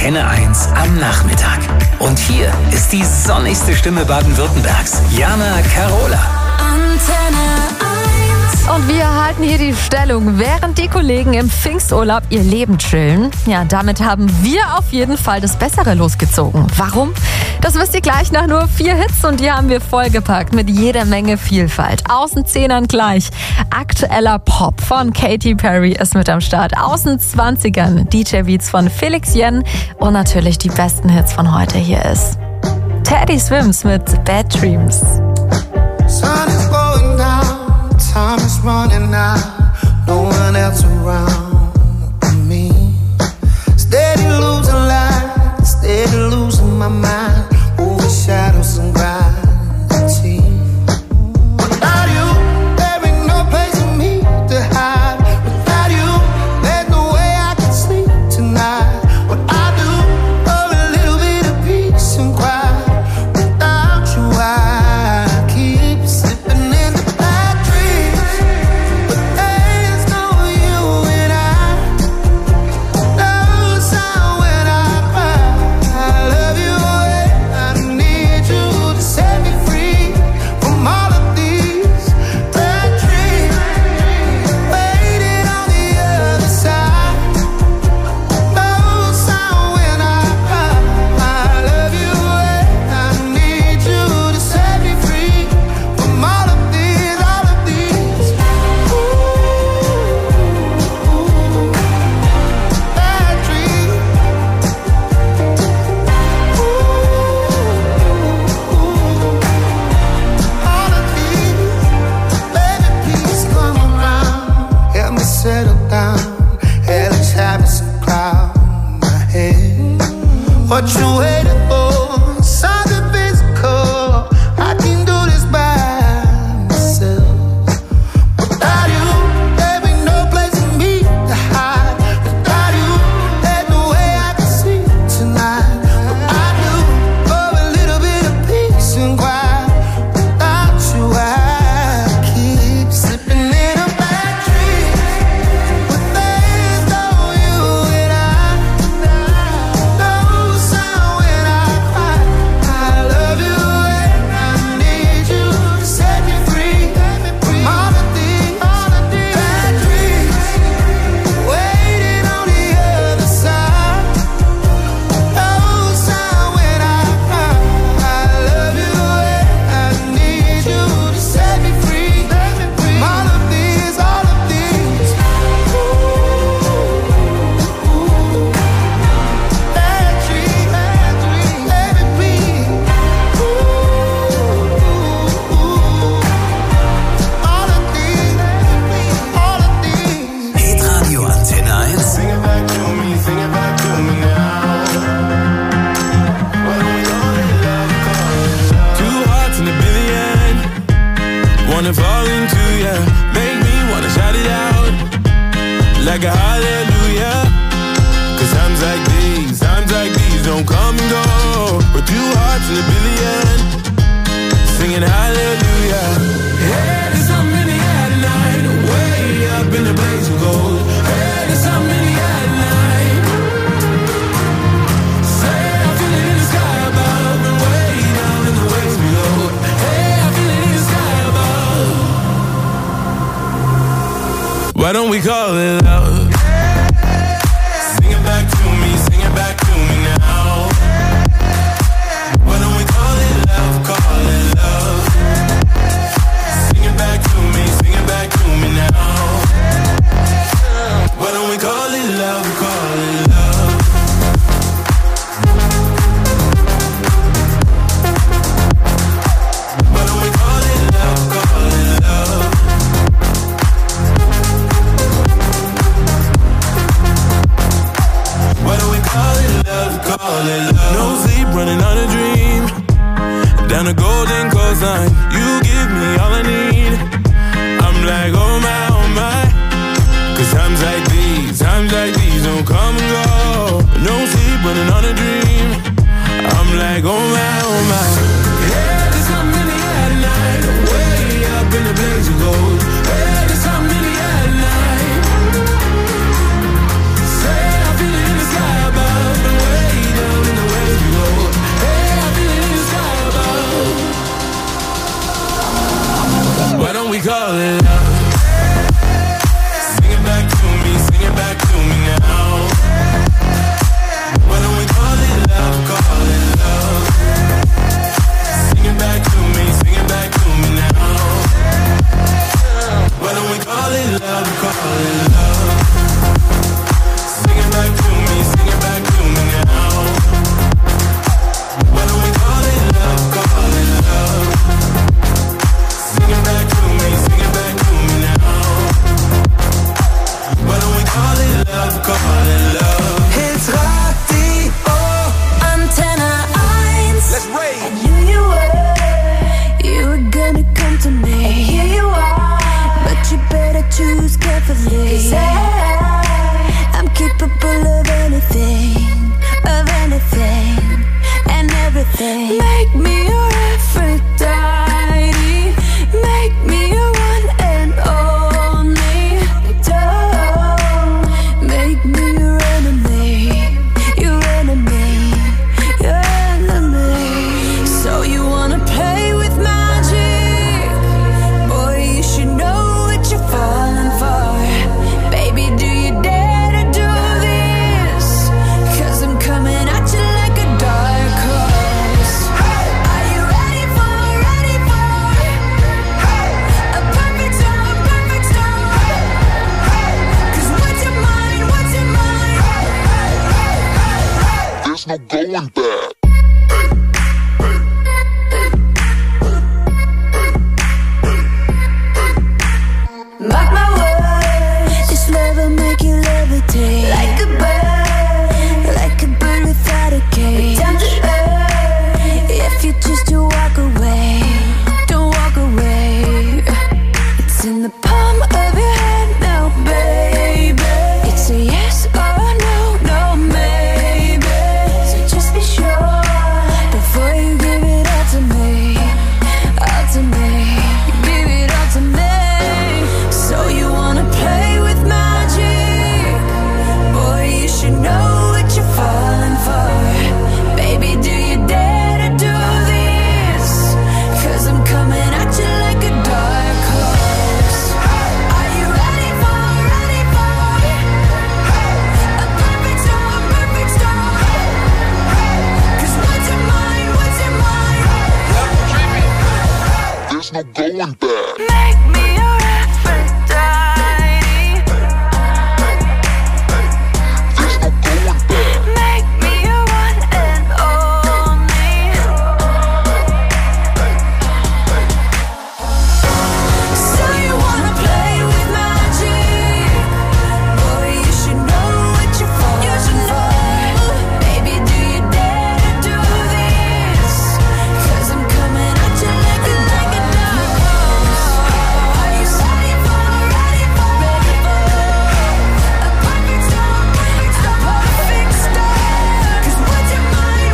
Antenne 1 am Nachmittag. Und hier ist die sonnigste Stimme Baden-Württembergs, Jana Carola. Antenne 1. Und wir halten hier die Stellung, während die Kollegen im Pfingsturlaub ihr Leben chillen. Ja, damit haben wir auf jeden Fall das Bessere losgezogen. Warum? Das wisst ihr gleich nach nur 4 Hits und die haben wir vollgepackt mit jeder Menge Vielfalt. Aus den 10ern gleich. Aktueller Pop von Katy Perry ist mit am Start. Aus den 20ern DJ-Beats von Felix Jen und natürlich die besten Hits von heute. Hier ist Teddy Swims mit Bad Dreams. Sun is going down, time is running out, no one else around but me. Steady losing light, steady losing my mind, over shadows and gravity. Without you, there ain't no place for me to hide. Without you, there's no way I can sleep tonight. What I do for a little bit of peace and quiet. Without you, I keep slipping into bad dreams. But there's no you and I. No sound when I cry. I love you and I need you to set me free from all of these bad dreams. Waiting on the other side. No sound when I cry. I love you and I need you to set me free from all of these bad dreams. All of these, baby, please come around. Help me settle down. Hellish habits cloud my head. What you waiting for? Something physical. I can do this by myself. Without you, there ain't no place for me to hide. Without you, there's no way I can sleep tonight. What I do for a little bit of peace and quiet. Without you, I keep slipping into bad dreams. But there's no you and I. No sound when I cry. I love you and I need you to set me free from all of these bad dreams. Waiting on the other side. No sound when I cry. I love you and I need you to set me free from all of these bad dreams. Baby, please. All of these. Hitradio Antenne 1. Sing it back to me, sing it back to me now. What are we gonna love? 2 hearts in a billion. Wanna fall into ya. Make me wanna shout it out like a hallelujah. 'Cause times like these don't come and go. But 2 hearts in a billion, singing hallelujah. Hey, there's something in the air tonight, way up in the blaze of gold. Hey, there's something in the air tonight. Say I feel it in the sky above and way down in the waves below. Hey, I feel it in the sky above. Why don't we call it love? Sing it back to me, sing it back to me now. Why don't we call it love, call it love? Sing it back to me, sing it back to me now. Why don't we call it love, call it love? Why don't we call it love, call it love? Why don't we call it love, call it love? No sleep, running on a dream. Down the golden coastline, you give me all I need. I'm like, oh my. 'Cause times like these don't come and go. No sleep, running on a dream. I'm like, oh my. Yeah, there's something in the air tonight, way up in the blaze of gold. Yeah, there's something in the air tonight. Say I feel it in the sky above and way There's no going back. Mark my words, this love will make you levitate. Like a bird without a cage. Down to earth, if you choose to walk away, don't walk away. It's in the palm of your hand now, baby. It's a yes or no, no maybe. So just be sure before you give it all to me, all to me. Give it all to me. So you wanna play with magic? Boy, you should know what you're falling for. Baby, do you dare to do this? 'Cause I'm coming at you like a dark horse. Are you ready for a perfect storm, perfect storm? 'Cause what's in mine, There's no going back. make me your Aphrodite. There's no going back. Make me your one and only. So you wanna play with magic? Boy, you should know what you're falling for. Baby, do you dare to do this? 'Cause I'm coming at you like a dark horse. Are you ready for a perfect storm, perfect storm, perfect storm? 'Cause what's in mine,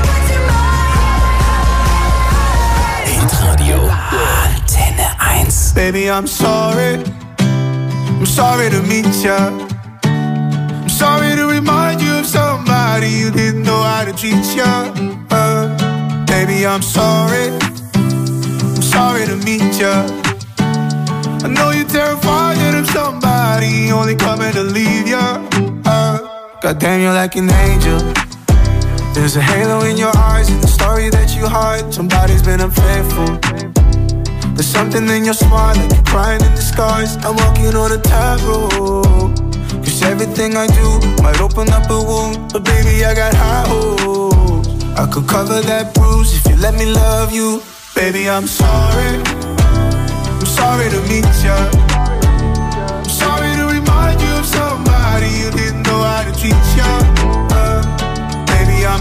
Hitradio Antenne 1. Baby, I'm sorry to meet ya. I'm sorry to remind you of somebody you didn't know how to treat ya. Baby, I'm sorry to meet ya. I know you're terrified that I'm somebody only coming to leave ya. Goddamn, you're like an angel. There's a halo in your eyes and the story that you hide. Somebody's been unfaithful. There's something in your smile, like you're crying in disguise. I'm walking on a tightrope. 'Cause everything I do might open up a wound, but baby, I got high hopes. I could cover that bruise if you let me love you. Baby, I'm sorry to meet ya. I'm sorry to remind you of somebody you didn't know how to treat ya. Baby, I'm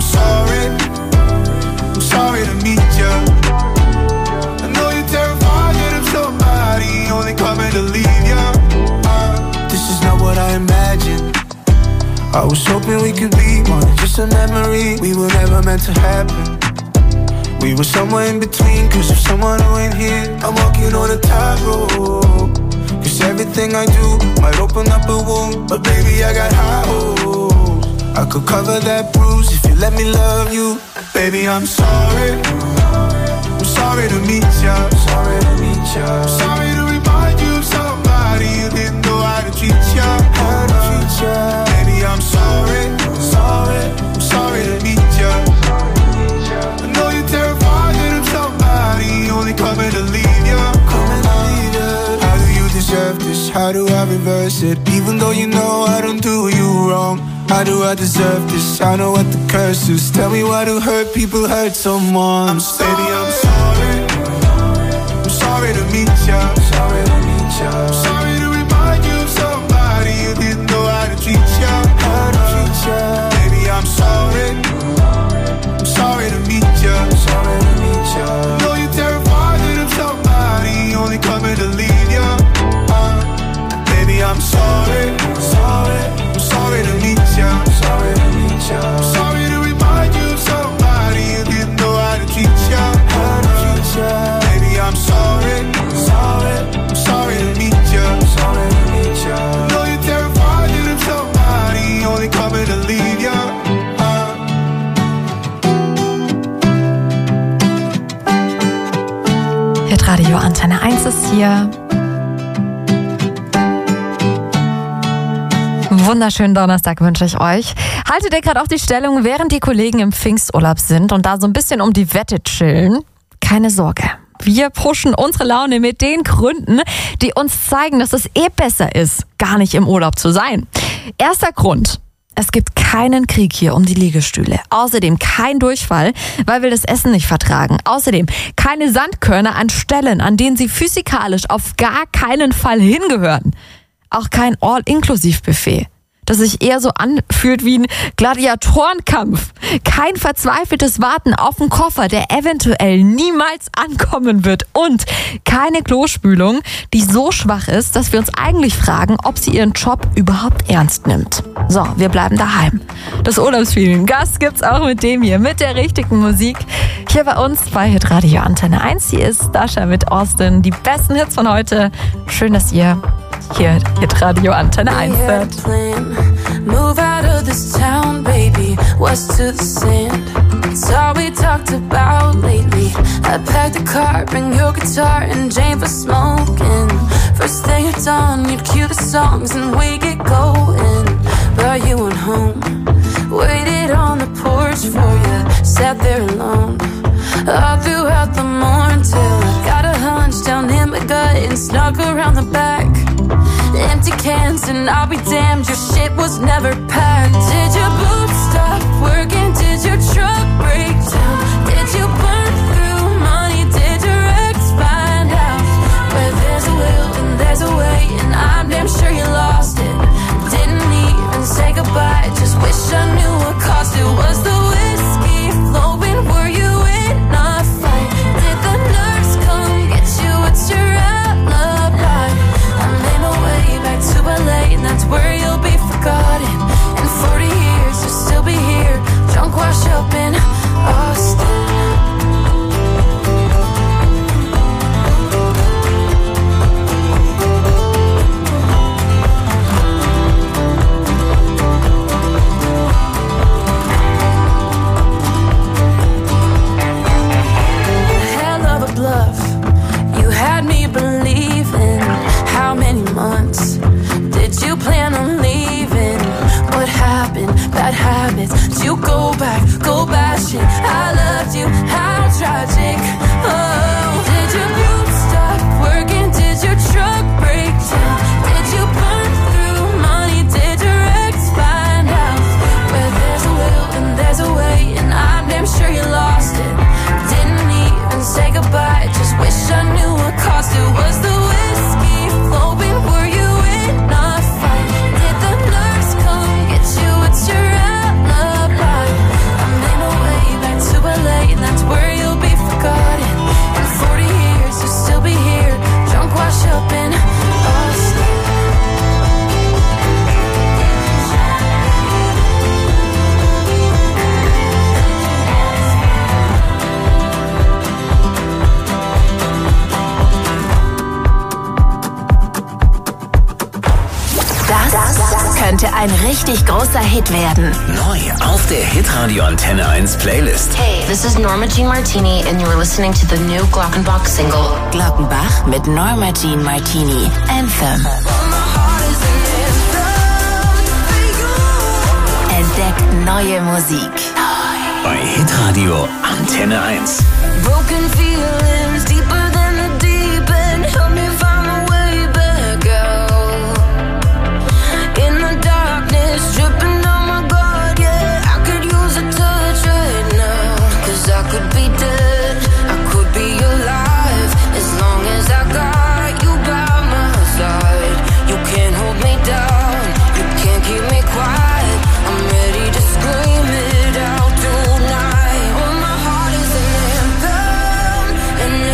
sorry to meet ya. I know you're terrified that I'm somebody only coming to leave ya. This is not what I imagined. I was hoping we could be more than just a memory. We were never meant to happen. We were somewhere in between, 'cause of someone who ain't here. I'm walking on a tightrope. 'Cause everything I do might open up a wound, but baby, I got high hopes. I could cover that bruise if you let me love you. Baby, I'm sorry to meet ya. Sorry to remind you of somebody you didn't know how to treat ya. Baby, I'm sorry to meet ya. I know you're terrified that I'm somebody only coming to leave ya. How do you deserve this? How do I reverse it? Even though you know I don't do you wrong. How do I deserve this? I know what the curse is. Tell me why do hurt people hurt someone? Baby, I'm sorry to meet ya. Sorry to remind you of somebody you didn't know how to treat ya. Baby, I'm sorry to meet ya. I know you're terrified that I'm somebody only coming to leave ya. Baby, I'm sorry to meet ya. Sorry to remind you of somebody you didn't know how to treat ya. Baby, I'm sorry to meet ya. I know you're terrified that I'm somebody only coming to leave ya. Hitradio Antenne 1 ist hier. Wunderschönen Donnerstag wünsche ich euch. Haltet ihr gerade auch die Stellung, während die Kollegen im Pfingsturlaub sind und da so ein bisschen um die Wette chillen? Keine Sorge. Wir pushen unsere Laune mit den Gründen, die uns zeigen, dass es besser ist, gar nicht im Urlaub zu sein. Erster Grund. Es gibt keinen Krieg hier um die Liegestühle. Außerdem kein Durchfall, weil wir das Essen nicht vertragen. Außerdem keine Sandkörner an Stellen, an denen sie physikalisch auf gar keinen Fall hingehören. Auch kein All-Inklusiv-Buffet, das sich eher so anfühlt wie ein Gladiatorenkampf. Kein verzweifeltes Warten auf einen Koffer, der eventuell niemals ankommen wird. Und keine Klospülung, die so schwach ist, dass wir uns eigentlich fragen, ob sie ihren Job überhaupt ernst nimmt. So, wir bleiben daheim. Das Urlaubsfeeling, Gas gibt's auch mit dem hier, mit der richtigen Musik. Hier bei uns bei Hitradio Antenne 1. Hier ist Dasha mit Austin. Die besten Hits von heute. Schön, dass ihr hier Hitradio Antenne 1 hört. Move out of this town, baby, west to the sand. It's all we talked about lately. I packed the car, bring your guitar and Jane for smoking. First thing at dawn, you'd cue the songs and we get going. But you went home, waited on the porch for you, sat there alone. All throughout the morning till I got a hunch down in my gut and snuck around the back. Empty cans and I'll be damned, your shit was never packed. Did your boobs stop working? Did your truck break down? Did you burn through money? Did your ex find out? Where there's a will and there's a way, and I'm damn sure you lost it. Didn't even say goodbye, just wish I knew what caused it. Was the whiskey flowing? Were you in a fight? Did the nurse come get you? What's your alibi? I made my way back to LA, and that's where you'll be forgotten. In 40 years, you'll still be here, drunk, washed up in Austin. Hell of a bluff, you had me believing. How many months did you plan on leaving? What happened? Bad habits. Did you go back, go bashing? I loved you, how tragic. Oh, did your boobs stop working? Did your truck break down? Did you burn through money? Did your ex find out? Where there's a will and there's a way, and I'm damn sure you lost it. Didn't even say goodbye, just wish I knew what caused it. Was the whiskey flowing? Were you in a fight? Did the nurse come get you? What's your alibi? I made my way back to LA, and that's where you'll be forgotten. In 40 years, you'll still be here, drunk, washed up in Austin. Das könnte ein richtig großer Hit werden. Neu auf der Hitradio Antenne 1 Playlist. Hey, this is Norma Jean Martini and you're listening to the new Glockenbach single. Glockenbach mit Norma Jean Martini. Anthem. Entdeckt neue Musik. Bei Hitradio Antenne 1. Broken feelings deeper than the deep end. Help me find my way back out. In the darkness, dripping on my guard, yeah. I could use a touch right now. 'Cause I could be dead, I could be alive. As long as I got you by my side. You can't hold me down, you can't keep me quiet. I'm ready to scream it out tonight. Oh, my heart is an anthem, and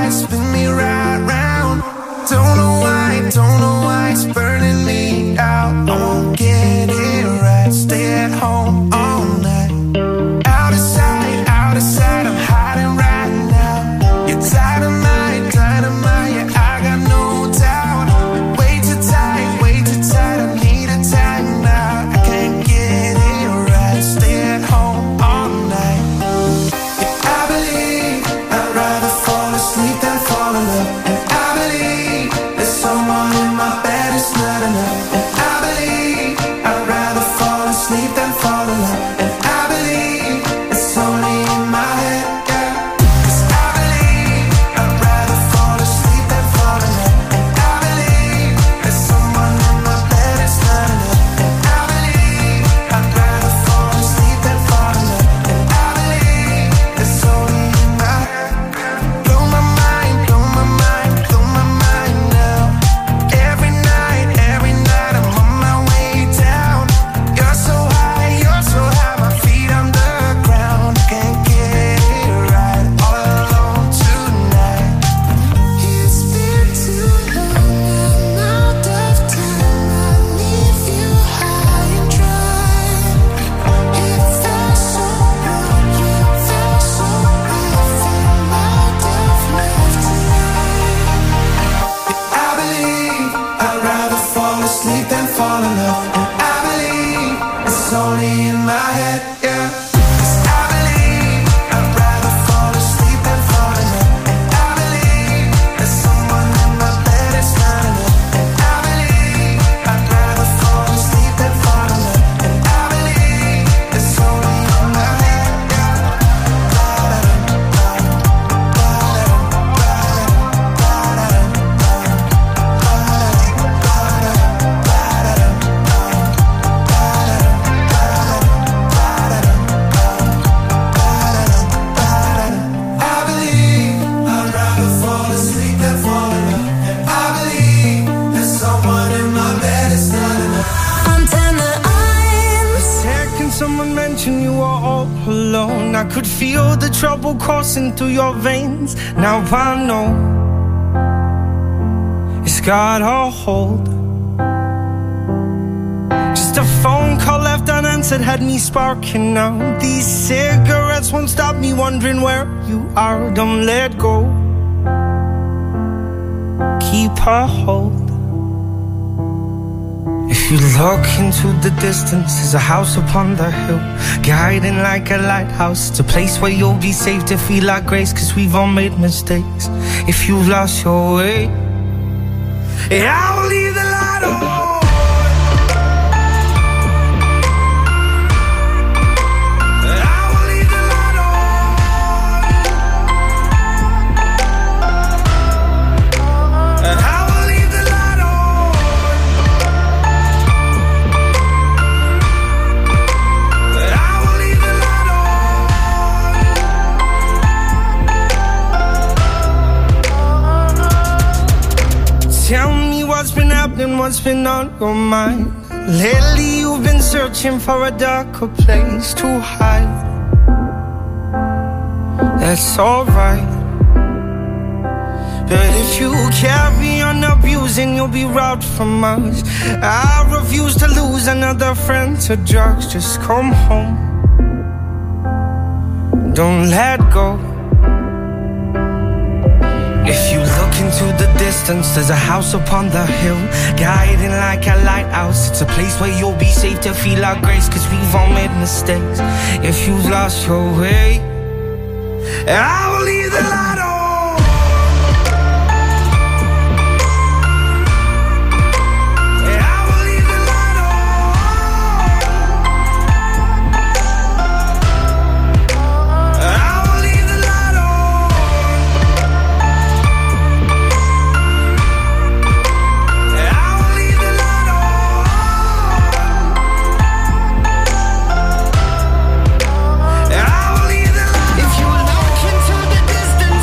fire, spin me right round. Don't know why it's burning me out. I won't get it right, stay at home all night. Out of sight, I'm hiding right now. You're dynamite, yeah, I got no doubt. Way too tight, I need a time out. I can't get it right, stay at home all night. Yeah, I believe I'd rather fall asleep than fall in love. And I believe there's someone in my bed, it's not enough. And I believe I'd rather fall asleep than fall in love. And I believe it's only in my head, yeah. 'Cause I believe I'd rather fall asleep than fall in love. And I believe there's someone in my bed, it's not enough. And I believe I'd rather fall asleep than fall in love. And I believe it's only in my head. Blow my mind, blow my mind, blow my mind now. Every night I'm on my way down. You're so high, my feet on the ground. Can't get it right, all alone tonight. It's been too long, I'm out of time. I leave you high and dry. It felt so wrong, it felt so right. Feel out of love tonight. I believe I'd rather fall asleep than fall in love. And I believe it's only in my head, yeah. 'Cause I believe I'd rather fall asleep than fall in love. And I believe there's someone in my bed, it's not enough. And I believe I'd rather fall asleep than fall in love. And I believe it's only in my head, yeah. I believe I'd rather fall asleep than fall in love. And I believe there's someone in my bed, it's not enough. Antenne 1. The second someone mentioned you were all alone, I could feel the trouble coursing through your veins. Now I know it's got a hold. Just a phone call left unanswered had me sparking now. These cigarettes won't stop me wondering where you are. Don't let go, keep a hold. If you look into the distance, there's a house upon the hill, guiding like a lighthouse. It's a place where you'll be safe to feel like grace, 'cause we've all made mistakes. If you've lost your way, I will leave the light on. I will leave the light on. And I will leave the light on. And I will leave the light on. Tell me what's been happening, what's been on your mind. Lately you've been searching for a darker place to hide. That's alright, but if you carry on abusing, you'll be robbed from us. I refuse to lose another friend to drugs. Just come home, don't let go. If you look into the distance, there's a house upon the hill, guiding like a lighthouse. It's a place where you'll be safe to feel our grace, 'cause we've all made mistakes. If you've lost your way, I will leave the light on. I will leave the light on. I will leave the light on. I will leave the light on. I will leave the light on. If you look into the distance,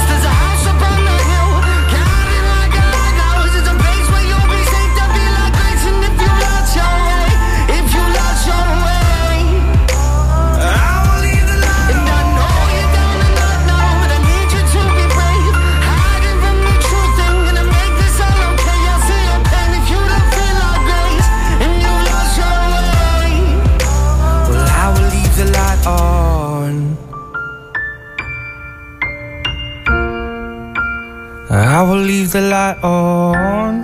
I will leave the light on,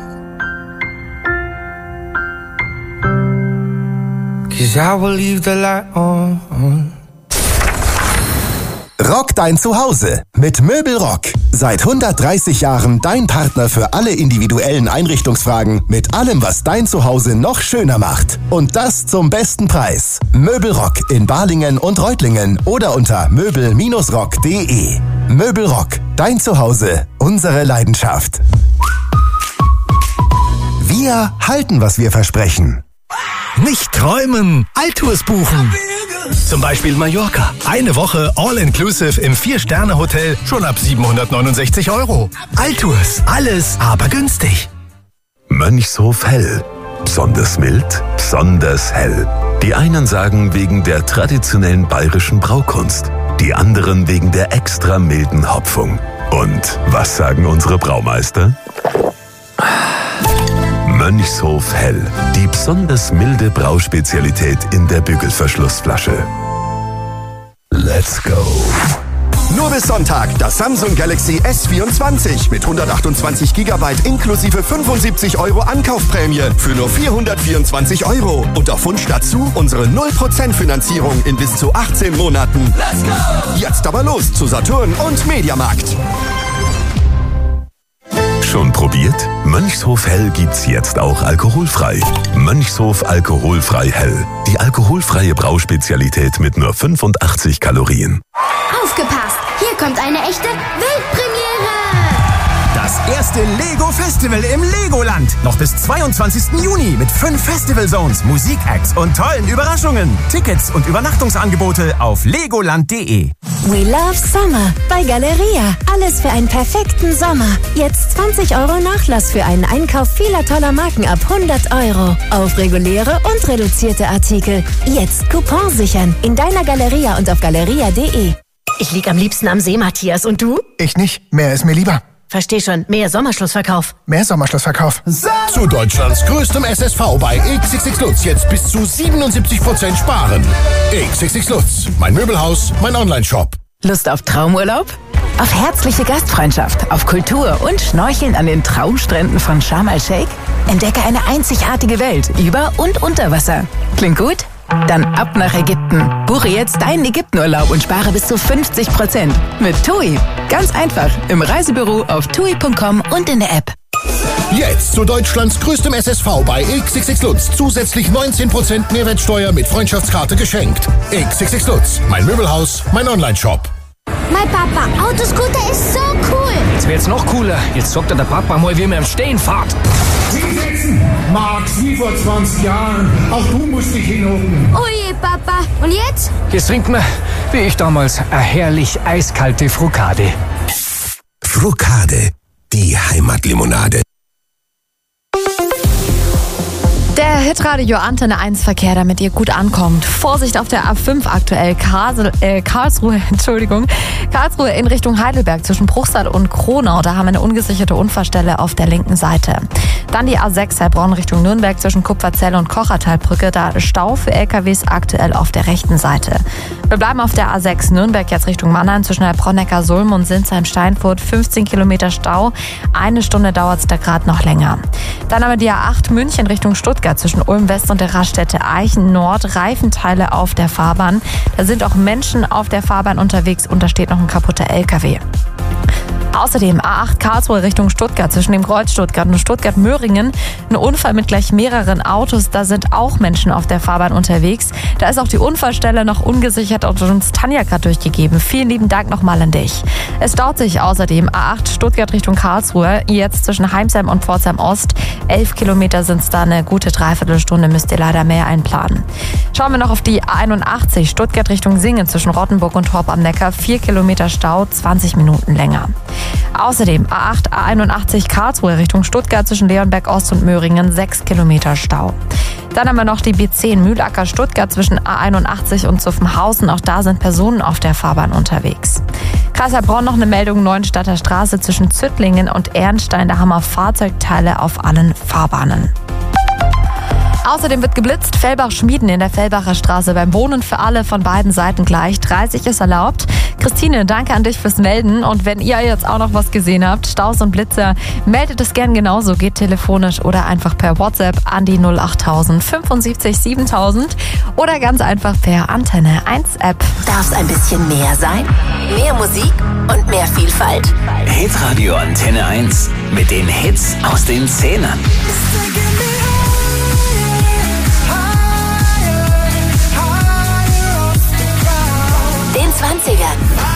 'cause I will leave the light on. Rock dein Zuhause mit Möbelrock. Seit 130 Jahren dein Partner für alle individuellen Einrichtungsfragen mit allem, was dein Zuhause noch schöner macht. Und das zum besten Preis. Möbelrock in Balingen und Reutlingen oder unter möbel-rock.de. Möbelrock, dein Zuhause, unsere Leidenschaft. Wir halten, was wir versprechen. Nicht träumen, Altours buchen. Zum Beispiel Mallorca. Eine Woche All-Inclusive im 4-Sterne-Hotel schon ab 769 €. Altours. Alles, aber günstig. Mönchshof Hell. Besonders mild, besonders hell. Die einen sagen wegen der traditionellen bayerischen Braukunst. Die anderen wegen der extra milden Hopfung. Und was sagen unsere Braumeister? Mönchshof Hell, die besonders milde Brauspezialität in der Bügelverschlussflasche. Let's go! Nur bis Sonntag das Samsung Galaxy S24 mit 128 GB inklusive 75 € Ankaufprämie für nur 424 € und auf Wunsch dazu unsere 0% Finanzierung in bis zu 18 Monaten. Let's go! Jetzt aber los zu Saturn und Mediamarkt. Schon probiert? Mönchshof Hell gibt's jetzt auch alkoholfrei. Mönchshof Alkoholfrei Hell. Die alkoholfreie Brauspezialität mit nur 85 Kalorien. Aufgepasst! Hier kommt eine echte Weltpremiere! Das erste Lego-Festival im Legoland. Noch bis 22. Juni mit 5 Festival-Zones, Musikacts und tollen Überraschungen. Tickets und Übernachtungsangebote auf legoland.de. We love Summer bei Galeria. Alles für einen perfekten Sommer. Jetzt 20 € Nachlass für einen Einkauf vieler toller Marken ab 100 € auf reguläre und reduzierte Artikel. Jetzt Coupon sichern in deiner Galeria und auf galeria.de. Ich lieg am liebsten am See, Matthias. Und du? Ich nicht. Mehr ist mir lieber. Versteh schon. Mehr Sommerschlussverkauf. Mehr Sommerschlussverkauf. Zu Deutschlands größtem SSV bei XXX Lutz. Jetzt bis zu 77% sparen. XXX Lutz. Mein Möbelhaus, mein Onlineshop. Lust auf Traumurlaub? Auf herzliche Gastfreundschaft, auf Kultur und Schnorcheln an den Traumstränden von Sharm el-Sheikh? Entdecke eine einzigartige Welt über und unter Wasser. Klingt gut? Dann ab nach Ägypten. Buche jetzt deinen Ägyptenurlaub und spare bis zu 50% mit TUI. Ganz einfach im Reisebüro auf tui.com und in der App. Jetzt zu Deutschlands größtem SSV bei XXX Lutz. Zusätzlich 19% Mehrwertsteuer mit Freundschaftskarte geschenkt. XXX Lutz. Mein Möbelhaus, mein Onlineshop. Mein Papa, Autoscooter ist so cool. Das wird jetzt noch cooler. Jetzt sagt der Papa mal, wie man im Stehen fährt. Hinsetzen, Max, wie vor 20 Jahren. Auch du musst dich hinhocken. Oh je, Papa. Und jetzt? Jetzt trinkt man, wie ich damals, eine herrlich eiskalte Frukade. Frukade, die Heimatlimonade. Der Hitradio Antenne 1 Verkehr, damit ihr gut ankommt. Vorsicht auf der A5 aktuell. Karlsruhe in Richtung Heidelberg zwischen Bruchsal und Kronau. Da haben wir eine ungesicherte Unfallstelle auf der linken Seite. Dann die A6 Heilbronn Richtung Nürnberg zwischen Kupferzell und Kochertalbrücke. Da Stau für LKWs aktuell auf der rechten Seite. Wir bleiben auf der A6 Nürnberg jetzt Richtung Mannheim zwischen Heilbronn-Neckarsulm und Sinsheim-Steinfurt. 15 Kilometer Stau. 1 Stunde dauert es da gerade noch länger. Dann haben wir die A8 München Richtung Stuttgart zwischen Ulm West und der Raststätte Eichen Nord. Reifenteile auf der Fahrbahn. Da sind auch Menschen auf der Fahrbahn unterwegs und da steht noch ein kaputter LKW. Außerdem A8 Karlsruhe Richtung Stuttgart zwischen dem Kreuz Stuttgart und Stuttgart-Möhringen. Ein Unfall mit gleich mehreren Autos. Da sind auch Menschen auf der Fahrbahn unterwegs. Da ist auch die Unfallstelle noch ungesichert und uns Tanja gerade durchgegeben. Vielen lieben Dank nochmal an dich. Es staut sich außerdem A8 Stuttgart Richtung Karlsruhe. Jetzt zwischen Heimsheim und Pforzheim Ost. 11 Kilometer sind es da, eine gute Dreiviertelstunde. Müsst ihr leider mehr einplanen. Schauen wir noch auf die A81 Stuttgart Richtung Singen zwischen Rottenburg und Horb am Neckar. 4 Kilometer Stau, 20 Minuten länger. Außerdem A8, A81 Karlsruhe Richtung Stuttgart zwischen Leonberg Ost und Möhringen, 6 Kilometer Stau. Dann haben wir noch die B10 Mühlacker Stuttgart zwischen A81 und Zuffenhausen. Auch da sind Personen auf der Fahrbahn unterwegs. Kreis Heilbronn noch eine Meldung, Neuenstadter Straße zwischen Züttlingen und Ehrenstein. Da haben wir Fahrzeugteile auf allen Fahrbahnen. Außerdem wird geblitzt. Fellbach-Schmieden in der Fellbacher Straße beim Wohnen für alle von beiden Seiten gleich. 30 ist erlaubt. Christine, danke an dich fürs Melden. Und wenn ihr jetzt auch noch was gesehen habt, Staus und Blitzer, meldet es gern genauso. Geht telefonisch oder einfach per WhatsApp an die 08000 75 7000 oder ganz einfach per Antenne 1 App. Darf's ein bisschen mehr sein? Mehr Musik und mehr Vielfalt? Hitradio Antenne 1 mit den Hits aus den 10ern. Den 20ern.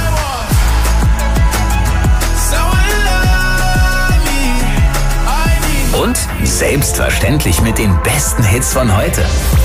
Und selbstverständlich mit den besten Hits von heute.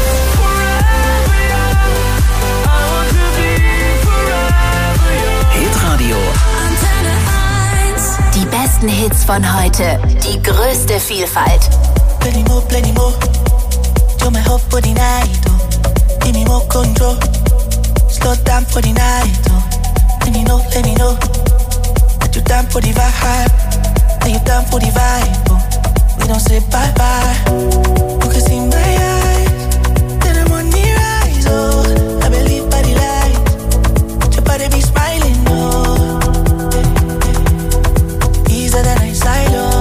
Hitradio Antenne 1. Die besten Hits von heute. Die größte Vielfalt. Plenty more. You're my hope for the night. Give me more control. Slow down for the night. Let me know. That you down for the vibe. Are you down for the vibe? We don't say bye-bye. You can see my eyes. Then I'm on the rise. Oh, I believe by the light. Your body be smiling. Oh, easier than I silo.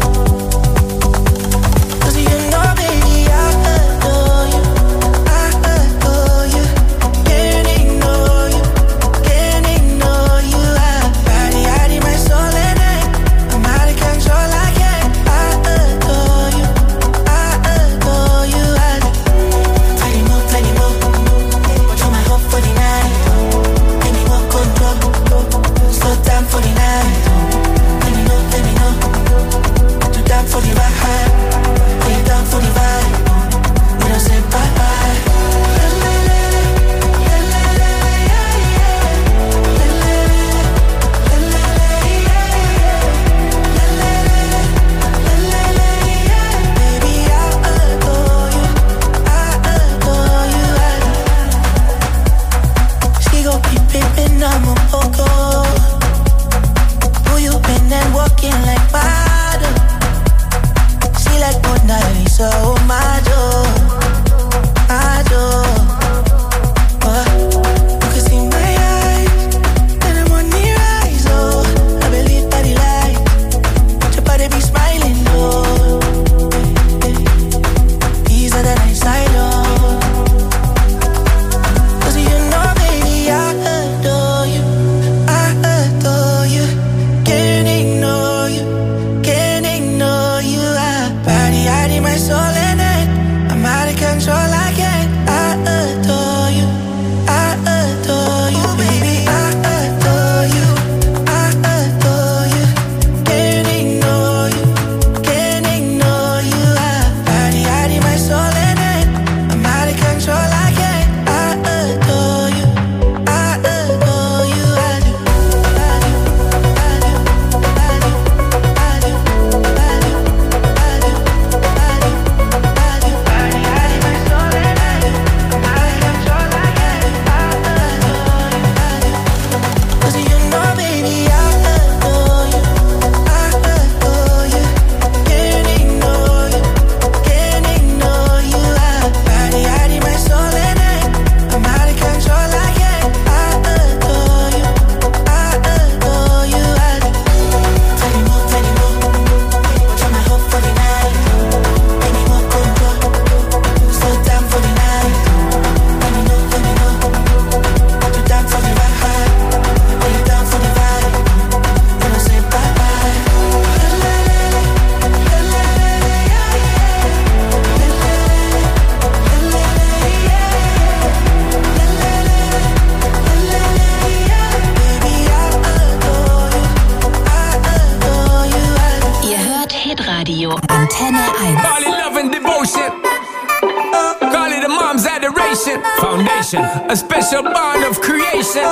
A special bond of creation.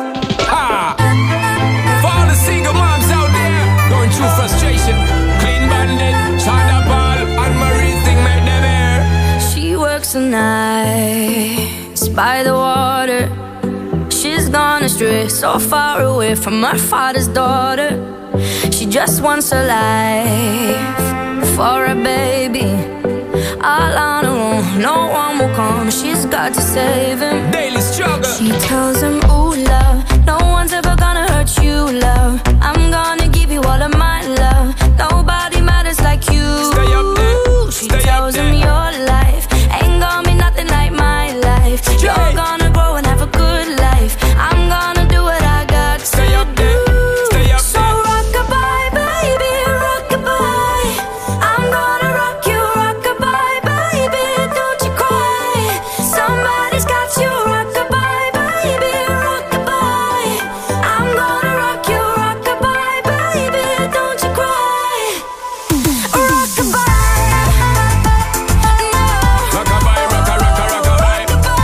For all the single moms out there going through frustration. Clean Bandit, China Ball, and Marie thing made them air. She works the nights by the water. She's gone astray, so far away from her father's daughter. She just wants a life for a baby, all on her own. no one will come. She's got to save him. Daily struggle. She tells him, ooh, love, no one's ever gonna hurt you, love. I'm gonna give you all of my love. Nobody matters like you. Stay up there. She tells him your life ain't gonna be nothing like my life. You're gonna grow and have a good life. I'm gonna do what I got to Stay up there. Stay up so there. rock-a-bye, baby, rock-a-bye. I'm gonna rock you, rock-a-bye, baby, don't you cry. Somebody's got you, rock-a-bye, baby, rock-a-bye. I'm gonna rock you, rock-a-bye, baby, don't you cry. Rock-a-bye. Rock-a-bye, rock-a-rock-a-rock-a-bye.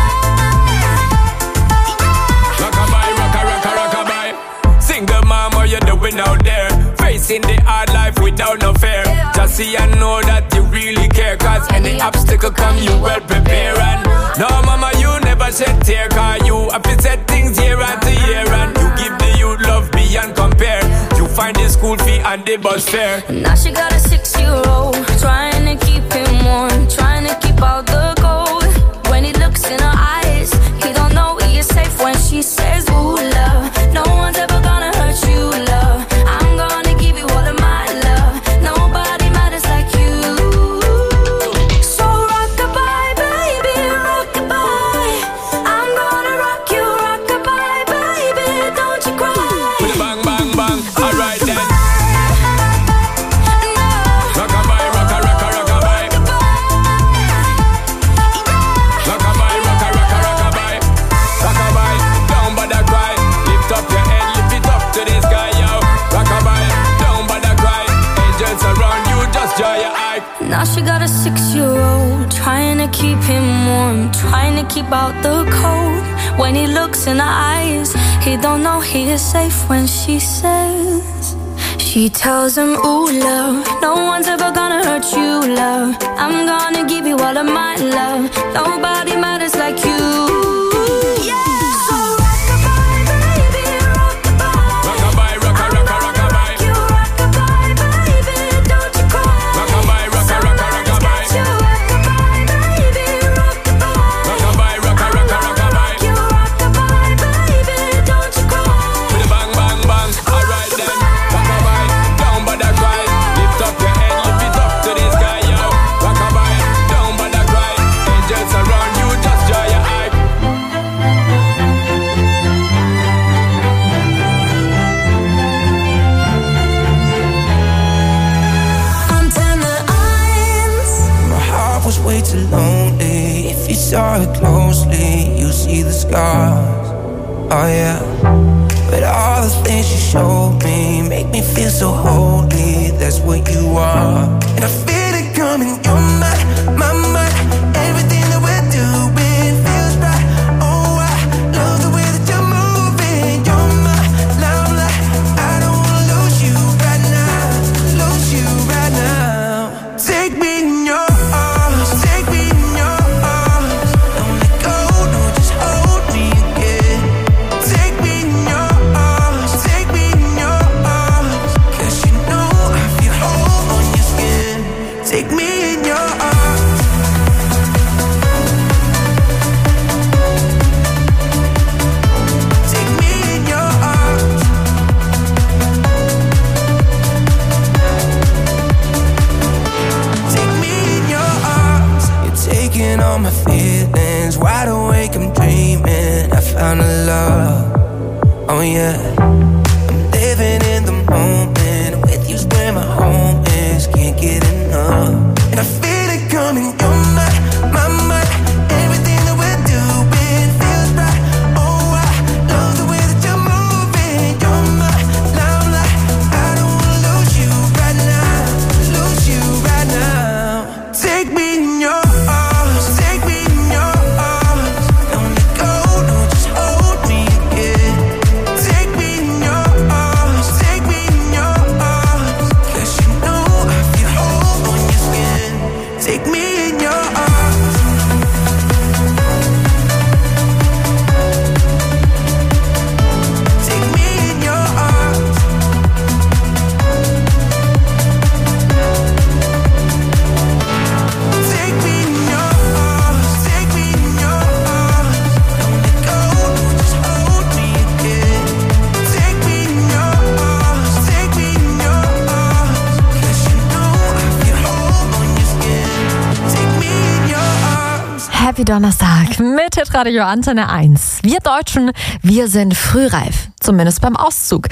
Rock-a-bye, rock-a-rock-a-rock-a-bye. Single mom, what you doing out there? Facing the hard life without no fear. Just see and know that you really care. Cause any obstacle come, you well prepare. And no mama, you never shed tear. Cause you have to set things year after year. And you give the youth love beyond compare. You find the school fee and the bus fare. Now she got a 6-year-old, trying to keep him warm, trying to keep out the cold. When he looks in her eyes, he don't know he is safe when she says, ooh, love, no one's ever gonna hurt you, love. I'm gonna give you all of my love. Nobody matters like you. So rock-a-bye, baby, rock-a-bye. I'm gonna rock you, rock-a-bye, baby, don't you cry. With a bang, bang, bang. Alright then. Rock-a-bye, rock-a-rock-a-rock-a-bye. Rock-a-bye, rock-a-rock-a-rock-a-bye. Rock-a-bye, don't bother cry. Lift up your head, lift it up to the sky, yo. Rock-a-bye, don't bother cry. Angels around you, just dry your eye. Now she got a 6-year-old, trying to keep him warm, trying to keep out the cold. When he looks in her eyes, he don't know he is safe when she says. She tells him, ooh, love, no one's ever gonna hurt you, love. I'm gonna give you all of my love. Nobody matters like you. So rock-a-bye, baby, rock-a-bye. Rock-a-bye, rock-a-rock-a-rock-a-bye. You rock-a-bye, baby, don't you cry. Rock-a-bye, rock-a-rock-a-rock-a-bye. You rock-a-bye, baby, rock-a-bye. Rock-a-bye, rock-a-rock-a-rock-a-bye. You rock-a-bye, baby, don't you cry. With a bang, bang, bang. Alright then. Rock-a-bye, don't bother cry. Lift up your head, lift it up to the sky, yo. Rock-a-bye, don't bother cry. Angels around you, just dry your eye. Antenne 1. My heart was way too lonely. If you saw it closely, you see the scars. Oh yeah. But all the things you showed me make me feel so holy. That's what you are. And I feel it coming. You're my mind. Everything that we're doing feels right. Oh, I love the way that you're moving. You're my limelight. I don't wanna lose you right now. Lose you right now. Take me in your arms. Take me in your arms. Don't let go. No, just hold me again. Take me in your arms. Take me in your arms. 'Cause you know I feel whole on your skin. Take me in your arms. Take me in your arms. Take me in your arms. You're taking all my feelings. Wide awake, I'm dreaming. I found a love. Oh yeah. I'm living in the moment. With you's where my home is. Can't get enough. And I feel it coming. You're my mind. Everything that we're doing feels right. Oh, I love the way that you're moving. You're my limelight. I don't wanna lose you right now. Lose you right now. Take me in your arms. Take me in your arms. Don't let go. No, just hold me again. Take me in Happy Donnerstag mit Hitradio Antenne 1. Wir Deutschen, wir sind frühreif. Zumindest beim Auszug.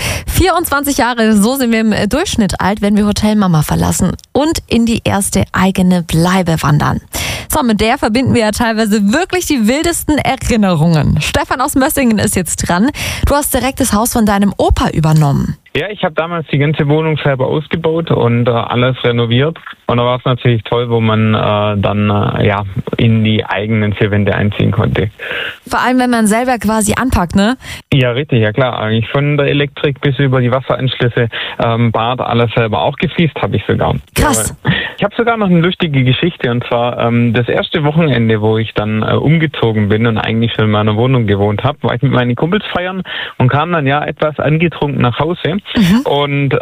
24 Jahre, so sind wir im Durchschnitt alt, wenn wir Hotel Mama verlassen und in die erste eigene Bleibe wandern. So, mit der verbinden wir ja teilweise wirklich die wildesten Erinnerungen. Stefan aus Mössingen ist jetzt dran. Du hast direkt das Haus von deinem Opa übernommen. Ja, ich habe damals die ganze Wohnung selber ausgebaut und alles renoviert. Und da war es natürlich toll, wo man dann in die eigenen vier Wände einziehen konnte. Vor allem, wenn man selber quasi anpackt, ne? Ja, richtig, ja klar. Eigentlich von der Elektrik bis über die Wasseranschlüsse, Bad, alles selber auch gefliest habe ich sogar. Krass. Ich habe sogar noch eine lustige Geschichte, und zwar das erste Wochenende, wo ich dann umgezogen bin und eigentlich schon in meiner Wohnung gewohnt habe, war ich mit meinen Kumpels feiern und kam dann etwas angetrunken nach Hause. Und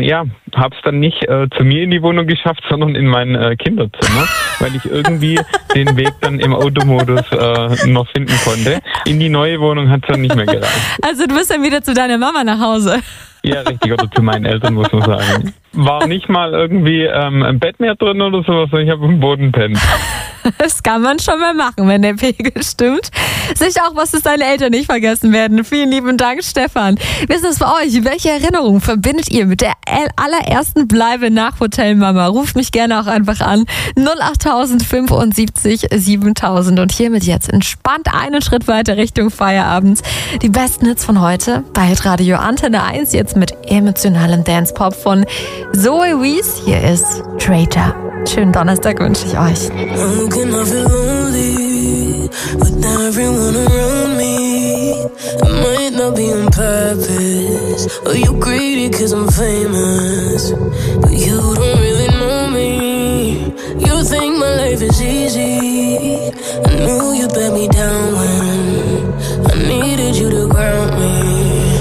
habe es dann nicht zu mir in die Wohnung geschafft, sondern in mein Kinderzimmer, weil ich irgendwie den Weg dann im Automodus noch finden konnte. In die neue Wohnung hat es dann nicht mehr gereicht. Also du bist dann wieder zu deiner Mama nach Hause. Ja, richtig, oder zu meinen Eltern, muss man sagen. War nicht mal irgendwie ein Bett mehr drin oder sowas, sondern ich habe im Boden pennt. Das kann man schon mal machen, wenn der Pegel stimmt. Sicher auch, was es deine Eltern nicht vergessen werden. Vielen lieben Dank, Stefan. Wie ist es bei euch? Welche Erinnerungen verbindet ihr mit der allerersten Bleibe nach Hotel Mama? Ruft mich gerne auch einfach an. 08000 75 7000. Und hiermit jetzt entspannt einen Schritt weiter Richtung Feierabend. Die besten Hits von heute bei Radio Antenne 1, jetzt mit emotionalem Dance-Pop von Zoe Wees. Hier ist Traitor. Schönen Donnerstag wünsche ich euch. Can I feel lonely without everyone around me? It might not be on purpose, or you greedy cause I'm famous, but you don't really know me. You think my life is easy. I knew you'd let me down when I needed you to ground me.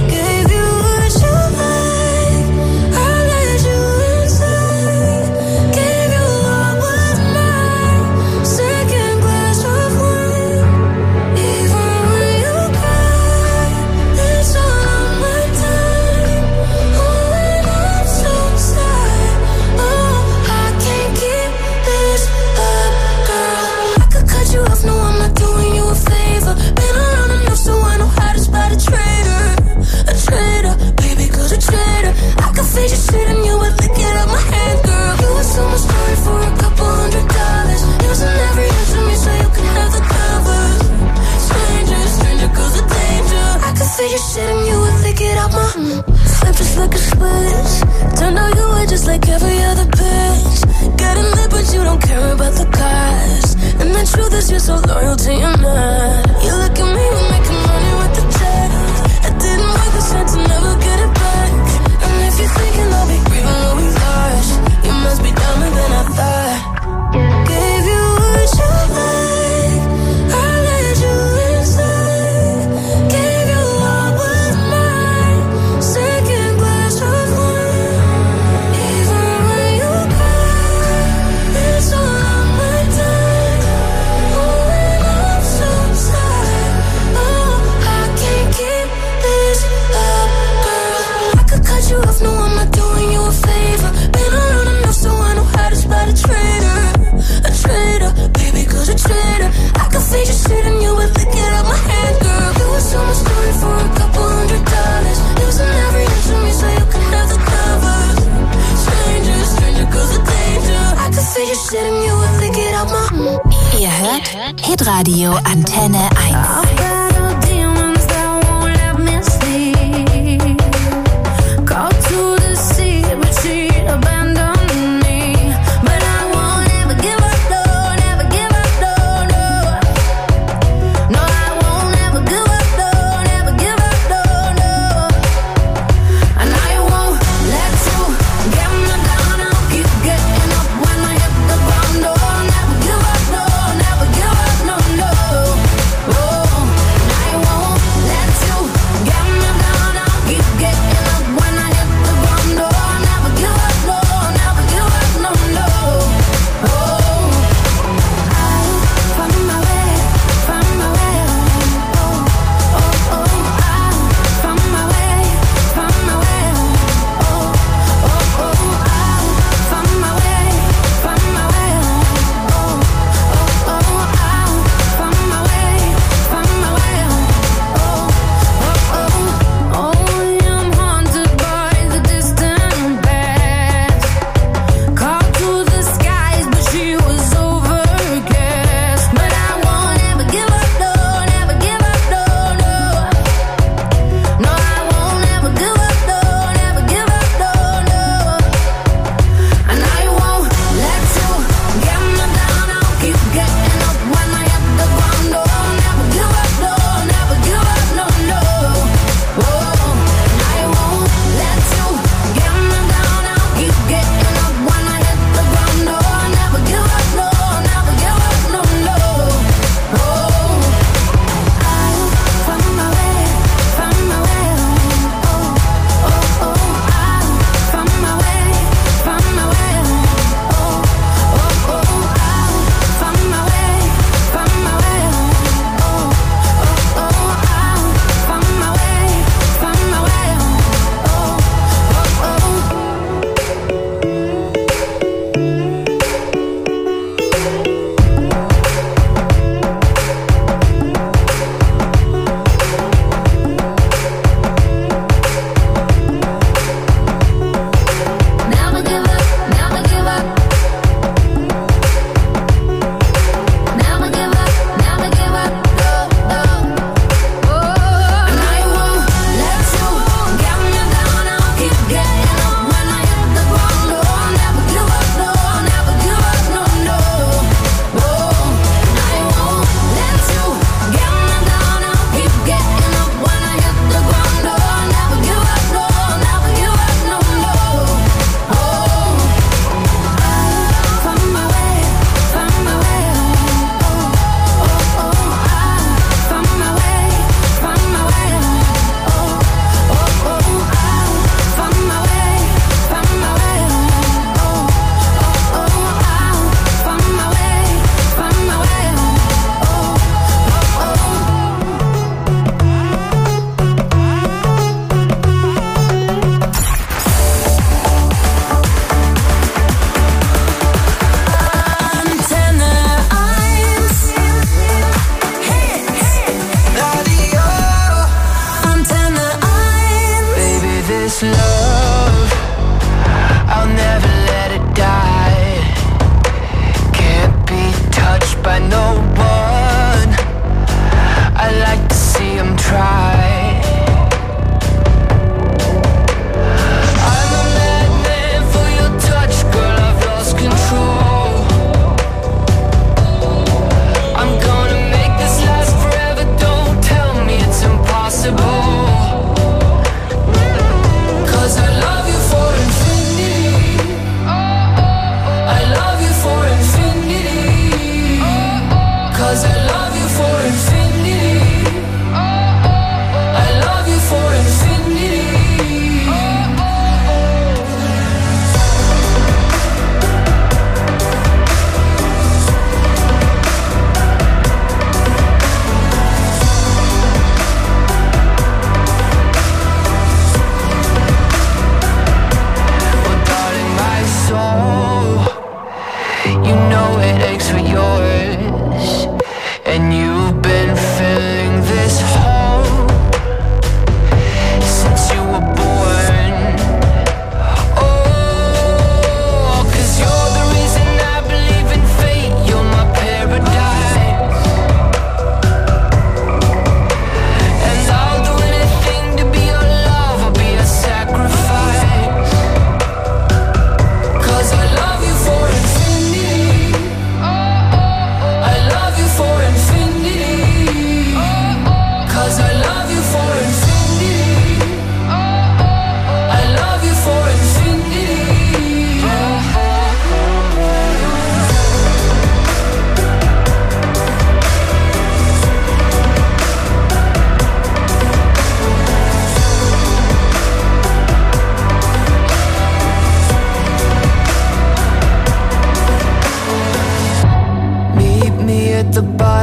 Just like a switch. Turned out you were just like every other bitch. Got a lip but you don't care about the cost. And the truth is you're so loyal to your man. You look at me, we're making money with the check. I didn't work this hard to never get it back. And if you're thinking I'll be grieving what we lost, you must be dumber than I thought. Gave you what you like, I let you inside. Gave you all was mine. Second glass of wine. Even when you cry, it's all on my time. Oh, and I'm so tired. Oh, I can't keep this up, girl. I could cut you off, no, I'm not doing you a favor. Been around enough so I know how to spot a traitor. A traitor, baby, cause a traitor. I could fade your shit and you would lick it out my hand, girl. You were so much story for a couple $100. Using every inch of me so you can have the covers. Stranger, cause the danger. I could fade your shit and you would lick it out my... Ihr hört Hitradio Antenne 1.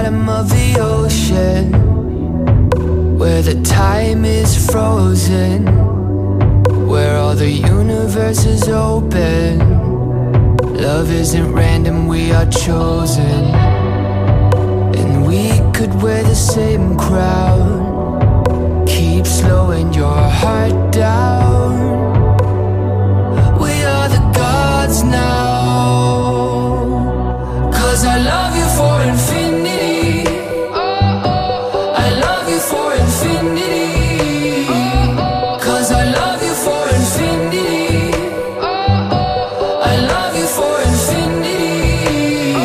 bottom of the ocean, where the time is frozen, where all the universe is open. Love isn't random, we are chosen. And we could wear the same crown, keep slowing your heart down. We are the gods now, 'cause I love you for infinity. I love you for infinity, 'cause I love you for infinity. I love you for infinity.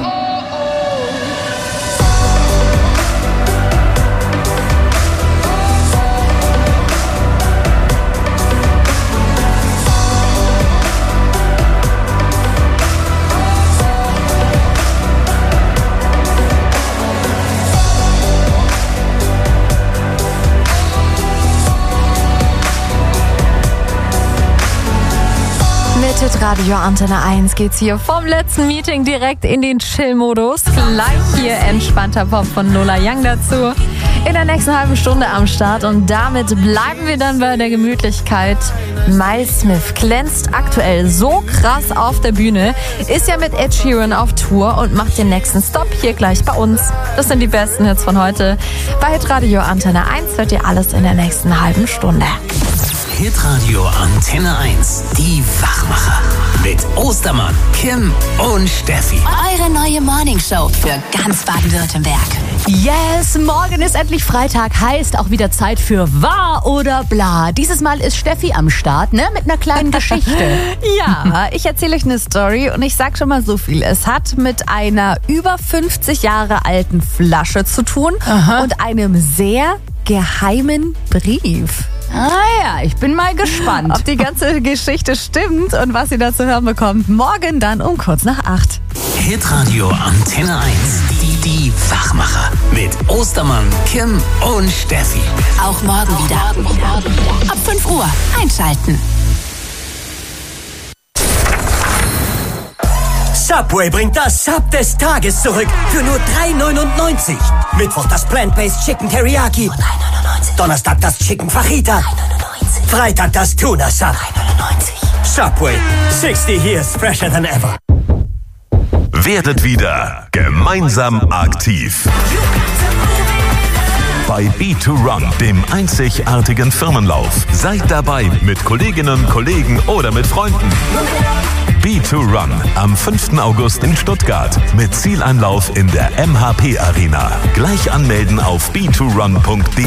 Mit Radio Antenne 1 geht's hier vom letzten Meeting direkt in den Chill-Modus. Gleich hier entspannter Pop von Lola Young dazu. In der nächsten halben Stunde am Start und damit bleiben wir dann bei der Gemütlichkeit. Miles Smith glänzt aktuell so krass auf der Bühne, ist ja mit Ed Sheeran auf Tour und macht den nächsten Stop hier gleich bei uns. Das sind die besten Hits von heute. Bei Hitradio Antenne 1 hört ihr alles in der nächsten halben Stunde. Hitradio Antenne 1, die Wachmacher. Mit Ostermann, Kim und Steffi. Eure neue Morningshow für ganz Baden-Württemberg. Yes, morgen ist endlich Freitag, heißt auch wieder Zeit für Wahr oder Bla. Dieses Mal ist Steffi am Start, ne, mit einer kleinen Geschichte. Ja, ich erzähle euch eine Story und ich sag schon mal so viel. Es hat mit einer über 50 Jahre alten Flasche zu tun und einem sehr geheimen Brief. Ah ja, ich bin mal gespannt, ob die ganze Geschichte stimmt und was ihr dazu hören bekommt. Morgen dann um kurz nach 8. Hitradio Antenne 1, die Wachmacher. Mit Ostermann, Kim und Steffi. Auch morgen wieder. Ab 5 Uhr einschalten. Subway bringt das Sub des Tages zurück für nur $3,99. Mittwoch das Plant-Based Chicken Teriyaki. Nur $3,99. Donnerstag das Chicken Fajita. $3,99. Freitag das Tuna Sub. $3,99. Subway, 60 years fresher than ever. Werdet wieder gemeinsam aktiv. Bei B2Run, dem einzigartigen Firmenlauf. Seid dabei mit Kolleginnen, Kollegen oder mit Freunden. B2Run am 5. August in Stuttgart mit Zieleinlauf in der MHP Arena. Gleich anmelden auf b2run.de.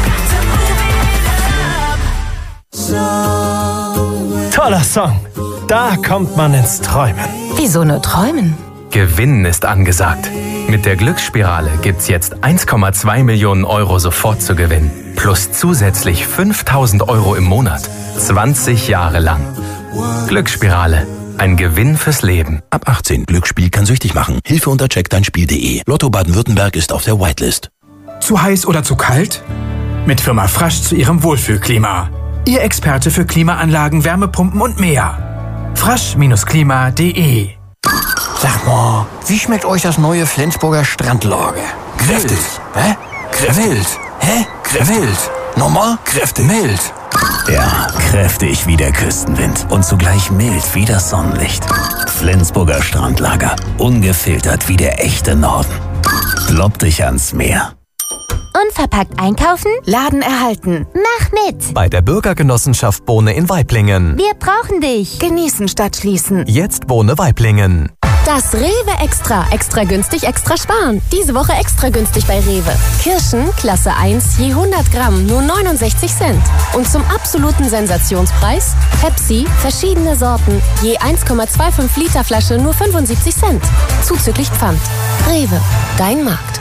Toller Song. Da kommt man ins Träumen. Wieso nur träumen? Gewinnen ist angesagt. Mit der Glücksspirale gibt's jetzt 1,2 Millionen Euro sofort zu gewinnen. Plus zusätzlich 5.000 Euro im Monat. 20 Jahre lang. Glücksspirale. Ein Gewinn fürs Leben. Ab 18. Glücksspiel kann süchtig machen. Hilfe unter checkdeinspiel.de. Lotto Baden-Württemberg ist auf der Whitelist. Zu heiß oder zu kalt? Mit Firma Frasch zu Ihrem Wohlfühlklima. Ihr Experte für Klimaanlagen, Wärmepumpen und mehr. frasch-klima.de. Sag mal, wie schmeckt euch das neue Flensburger Strandlager? Kräftig. Hä? Mild. Hä? Mild. Nochmal? Kräftig. Mild. Ja, kräftig wie der Küstenwind und zugleich mild wie das Sonnenlicht. Flensburger Strandlager, ungefiltert wie der echte Norden. Lob dich ans Meer. Unverpackt einkaufen? Laden erhalten. Mach mit! Bei der Bürgergenossenschaft Bohne in Waiblingen. Wir brauchen dich! Genießen statt schließen. Jetzt Bohne Waiblingen. Das Rewe Extra. Extra günstig, extra sparen. Diese Woche extra günstig bei Rewe. Kirschen, Klasse 1, je 100 Gramm, nur 69 Cent. Und zum absoluten Sensationspreis, Pepsi, verschiedene Sorten, je 1,25 Liter Flasche, nur 75 Cent. Zuzüglich Pfand. Rewe, dein Markt.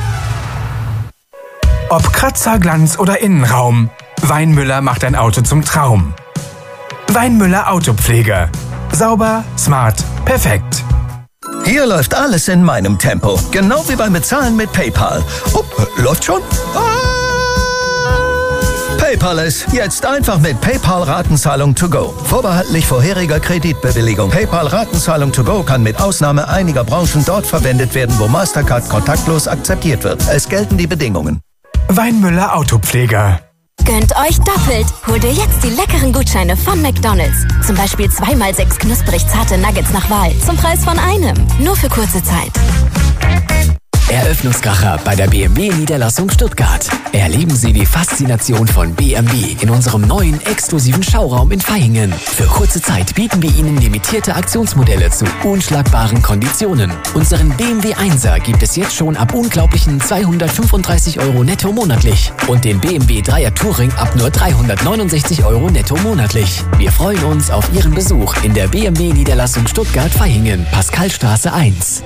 Ob Kratzer, Glanz oder Innenraum, Weinmüller macht dein Auto zum Traum. Weinmüller Autopflege. Sauber, smart, perfekt. Hier läuft alles in meinem Tempo. Genau wie beim Bezahlen mit PayPal. Läuft schon? PayPal es. Jetzt einfach mit PayPal Ratenzahlung to go. Vorbehaltlich vorheriger Kreditbewilligung. PayPal Ratenzahlung to go kann mit Ausnahme einiger Branchen dort verwendet werden, wo Mastercard kontaktlos akzeptiert wird. Es gelten die Bedingungen. Weinmüller Autopfleger. Gönnt euch doppelt. Hol dir jetzt die leckeren Gutscheine von McDonald's. Zum Beispiel 2x6 knusprig zarte Nuggets nach Wahl. Zum Preis von einem. Nur für kurze Zeit. Eröffnungskracher bei der BMW-Niederlassung Stuttgart. Erleben Sie die Faszination von BMW in unserem neuen exklusiven Schauraum in Vaihingen. Für kurze Zeit bieten wir Ihnen limitierte Aktionsmodelle zu unschlagbaren Konditionen. Unseren BMW 1er gibt es jetzt schon ab unglaublichen 235 € netto monatlich. Und den BMW 3er Touring ab nur 369 € netto monatlich. Wir freuen uns auf Ihren Besuch in der BMW-Niederlassung Stuttgart-Vaihingen, Pascalstraße 1.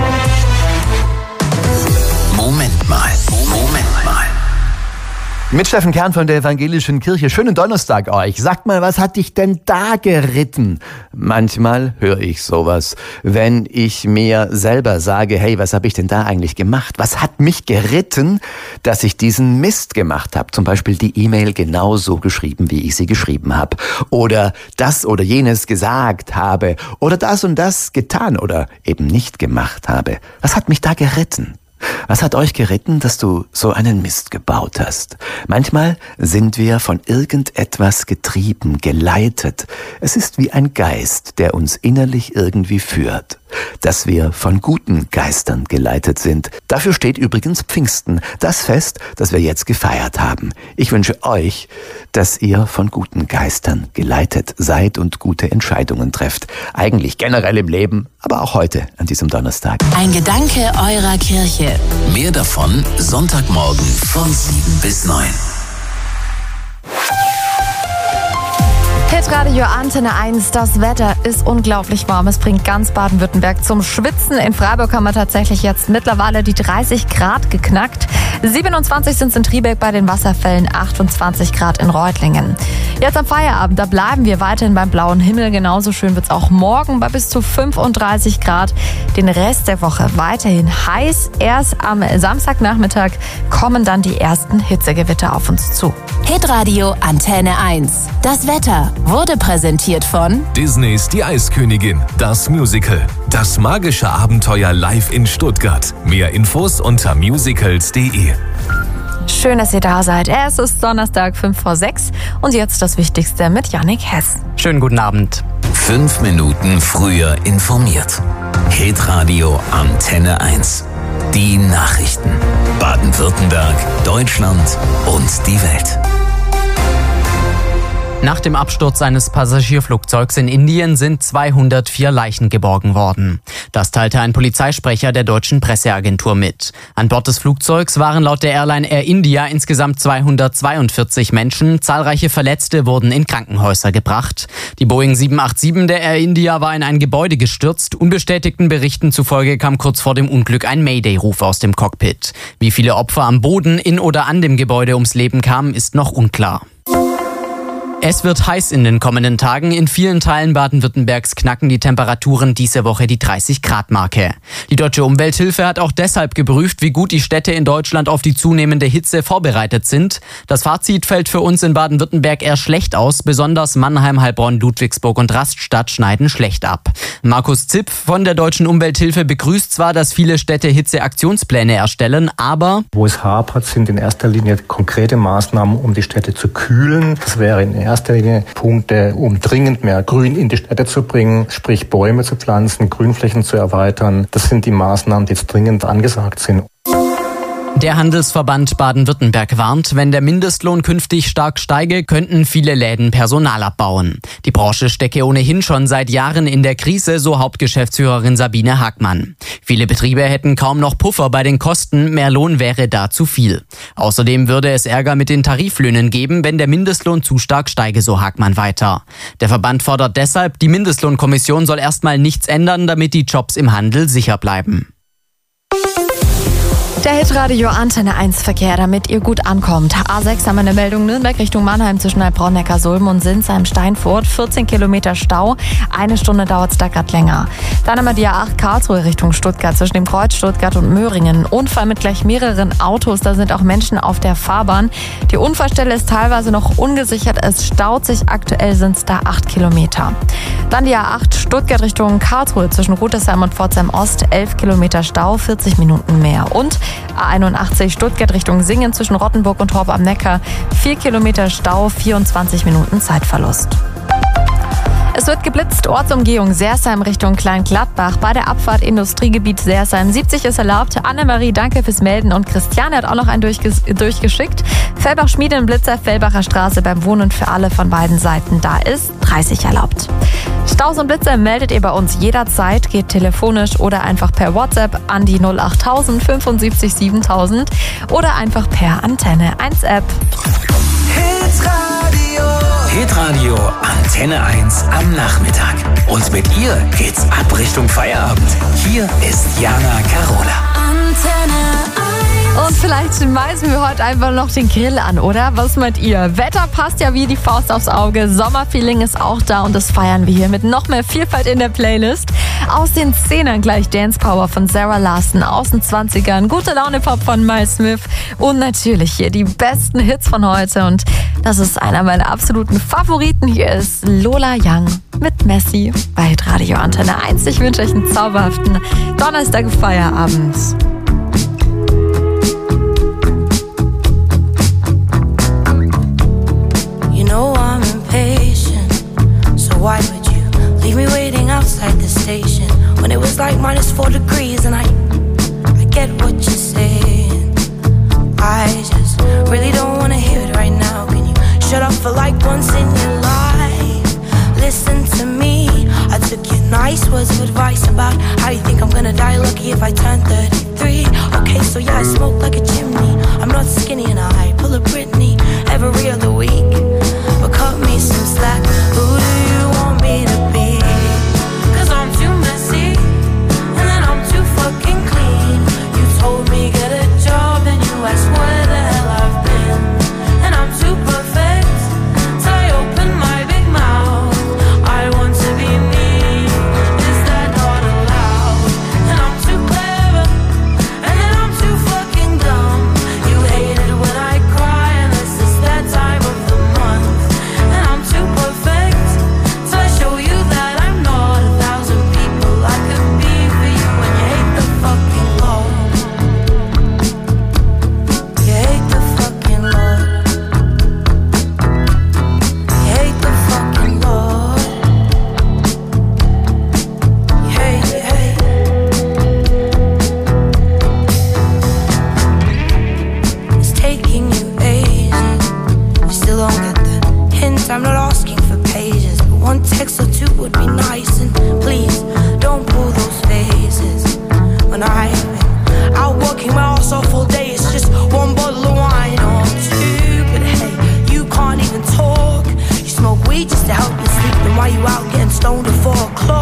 Moment mal. Mit Steffen Kern von der Evangelischen Kirche. Schönen Donnerstag euch. Sagt mal, was hat dich denn da geritten? Manchmal höre ich sowas, wenn ich mir selber sage, hey, was habe ich denn da eigentlich gemacht? Was hat mich geritten, dass ich diesen Mist gemacht habe? Zum Beispiel die E-Mail genauso geschrieben, wie ich sie geschrieben habe. Oder das oder jenes gesagt habe. Oder das und das getan oder eben nicht gemacht habe. Was hat mich da geritten? Was hat euch geritten, dass du so einen Mist gebaut hast? Manchmal sind wir von irgendetwas getrieben, geleitet. Es ist wie ein Geist, der uns innerlich irgendwie führt. Dass wir von guten Geistern geleitet sind. Dafür steht übrigens Pfingsten, das Fest, das wir jetzt gefeiert haben. Ich wünsche euch, dass ihr von guten Geistern geleitet seid und gute Entscheidungen trefft. Eigentlich generell im Leben, aber auch heute an diesem Donnerstag. Ein Gedanke eurer Kirche. Mehr davon Sonntagmorgen von 7 bis 9. Hitradio Antenne 1, das Wetter ist unglaublich warm. Es bringt ganz Baden-Württemberg zum Schwitzen. In Freiburg haben wir tatsächlich jetzt mittlerweile die 30 Grad geknackt. 27 sind es in Triebek bei den Wasserfällen, 28 Grad in Reutlingen. Jetzt am Feierabend, da bleiben wir weiterhin beim blauen Himmel. Genauso schön wird es auch morgen bei bis zu 35 Grad. Den Rest der Woche weiterhin heiß. Erst am Samstagnachmittag kommen dann die ersten Hitzegewitter auf uns zu. Hitradio Antenne 1. Das Wetter wurde präsentiert von Disneys Die Eiskönigin, das Musical. Das magische Abenteuer live in Stuttgart. Mehr Infos unter musicals.de. Schön, dass ihr da seid. Es ist Donnerstag 5:06 und jetzt das Wichtigste mit Yannick Hess. Schönen guten Abend. 5 Minuten früher informiert. Hitradio Antenne 1. Die Nachrichten. Baden-Württemberg, Deutschland und die Welt. Nach dem Absturz eines Passagierflugzeugs in Indien sind 204 Leichen geborgen worden. Das teilte ein Polizeisprecher der deutschen Presseagentur mit. An Bord des Flugzeugs waren laut der Airline Air India insgesamt 242 Menschen. Zahlreiche Verletzte wurden in Krankenhäuser gebracht. Die Boeing 787 der Air India war in ein Gebäude gestürzt. Unbestätigten Berichten zufolge kam kurz vor dem Unglück ein Mayday-Ruf aus dem Cockpit. Wie viele Opfer am Boden, in oder an dem Gebäude ums Leben kamen, ist noch unklar. Es wird heiß in den kommenden Tagen. In vielen Teilen Baden-Württembergs knacken die Temperaturen diese Woche die 30-Grad-Marke. Die Deutsche Umwelthilfe hat auch deshalb geprüft, wie gut die Städte in Deutschland auf die zunehmende Hitze vorbereitet sind. Das Fazit fällt für uns in Baden-Württemberg eher schlecht aus. Besonders Mannheim, Heilbronn, Ludwigsburg und Rastatt schneiden schlecht ab. Markus Zipf von der Deutschen Umwelthilfe begrüßt zwar, dass viele Städte Hitzeaktionspläne erstellen, aber wo es hapert, sind in erster Linie konkrete Maßnahmen, um die Städte zu kühlen. Das wäre in erster Linie Punkte, um dringend mehr Grün in die Städte zu bringen, sprich Bäume zu pflanzen, Grünflächen zu erweitern. Das sind die Maßnahmen, die jetzt dringend angesagt sind. Der Handelsverband Baden-Württemberg warnt, wenn der Mindestlohn künftig stark steige, könnten viele Läden Personal abbauen. Die Branche stecke ohnehin schon seit Jahren in der Krise, so Hauptgeschäftsführerin Sabine Hagmann. Viele Betriebe hätten kaum noch Puffer bei den Kosten, mehr Lohn wäre da zu viel. Außerdem würde es Ärger mit den Tariflöhnen geben, wenn der Mindestlohn zu stark steige, so Hagmann weiter. Der Verband fordert deshalb, die Mindestlohnkommission soll erstmal nichts ändern, damit die Jobs im Handel sicher bleiben. Der Hitradio Antenne 1 Verkehr, damit ihr gut ankommt. A6 haben wir eine Meldung Nürnberg Richtung Mannheim zwischen Heilbronn, Neckarsulm und Sinsheim-Steinfurt. 14 Kilometer Stau, 1 Stunde dauert es da gerade länger. Dann haben wir die A8 Karlsruhe Richtung Stuttgart zwischen dem Kreuz Stuttgart und Möhringen. Unfall mit gleich mehreren Autos, da sind auch Menschen auf der Fahrbahn. Die Unfallstelle ist teilweise noch ungesichert, es staut sich, aktuell sind es da 8 Kilometer. Dann die A8 Stuttgart Richtung Karlsruhe zwischen Rudesheim und Pforzheim Ost, 11 Kilometer Stau, 40 Minuten mehr. Und A81 Stuttgart Richtung Singen zwischen Rottenburg und Horb am Neckar, 4 Kilometer Stau, 24 Minuten Zeitverlust. Es wird geblitzt, Ortsumgehung Sersheim Richtung Kleingladbach. Bei der Abfahrt Industriegebiet Sersheim 70 ist erlaubt. Annemarie, danke fürs Melden. Und Christiane hat auch noch einen durchgeschickt. Fellbach-Schmieden, Blitzer, Fellbacher Straße beim Wohnen für alle von beiden Seiten. Da ist 30 erlaubt. Staus und Blitzer meldet ihr bei uns jederzeit. Geht telefonisch oder einfach per WhatsApp an die 08000 75 7000 oder einfach per Antenne 1 App. Hitradio Antenne 1 am Nachmittag. Und mit ihr geht's ab Richtung Feierabend. Hier ist Jana Carola. Und vielleicht schmeißen wir heute einfach noch den Grill an, oder? Was meint ihr? Wetter passt ja wie die Faust aufs Auge. Sommerfeeling ist auch da und das feiern wir hier mit noch mehr Vielfalt in der Playlist. Aus den Zehnern gleich Dance Power von Sarah Larson, aus den 20ern Gute Laune Pop von Miles Smith und natürlich hier die besten Hits von heute. Und das ist einer meiner absoluten Favoriten. Hier ist Lola Young mit Messi bei Hitradio Antenne 1. Ich wünsche euch einen zauberhaften Donnerstag Feierabend. Why would you leave me waiting outside the station when it was like -4 degrees? And I get what you're saying. I just really don't wanna hear it right now. Can you shut up for like once in your life? Listen to me. I took your nice words of advice about how you think I'm gonna die lucky if I turn 33. Okay, so yeah, I smoke like a chimney. I'm not skinny and I pull a Britney every other week. But cut me some slack. Who do you want me to be? 'Cause I'm too messy and then I'm too fucking clean. You told me get a job and you asked where the hell I've been. And I'm too perfect, so I open my big mouth. I want to be me, is that not allowed? And I'm too clever and then I'm too fucking dumb. You hate it when I cry unless it's that time of the month. And I'm too perfect, so I show you that I'm not 1,000 people I could be for you. When you hate the fucking Lord, you hate the fucking Lord, you hate the fucking Lord, you hate. It's taking you ages, you still don't get the hint. I'm not asking for pages, but one text or two would be nice. And please don't pull those faces when I've been out working my ass off all day. It's just one bottle of wine or two, but hey, you can't even talk. You smoke weed just to help you sleep, then why you out getting stoned at 4 o'clock?